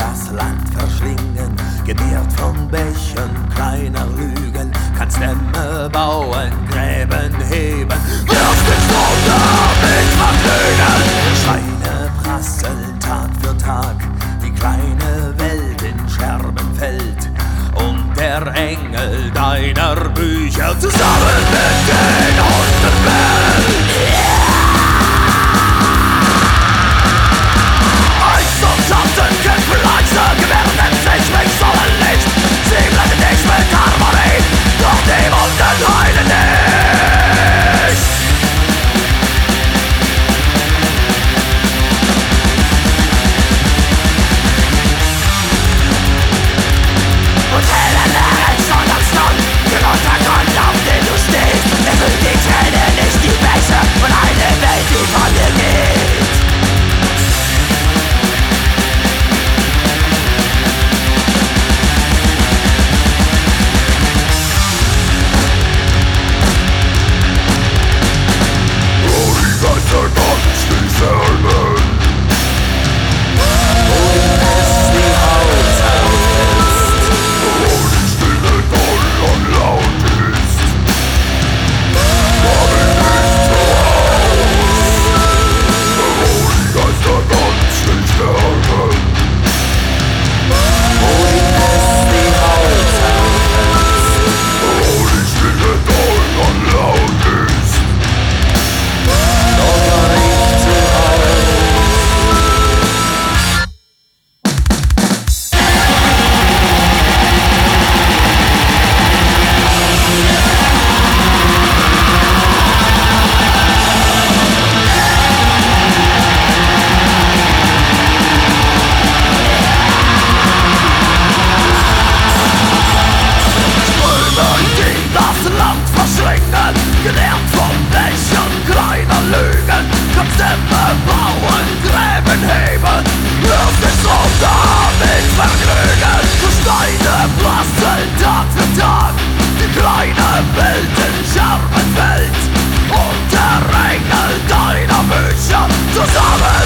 das Land verschlingen, genährt von Bächen kleiner Lügen, kannst Dämme bauen, Gräben heben, wirst den Strom damit vergnügen. Schweine prasseln Tag für Tag, die kleine Welt in Scherben fällt, und der Engel deiner Bücher zusammen mit den Hunden bellt. Gelehrt von Bächen kleiner Lügen, kannst Dämme bauen, Gräben heben, wirst den Strom damit vergnügen. Steine prasseln Tag für Tag, die kleine Welt in Scherben fällt, und der Engel deiner Bücher zusammen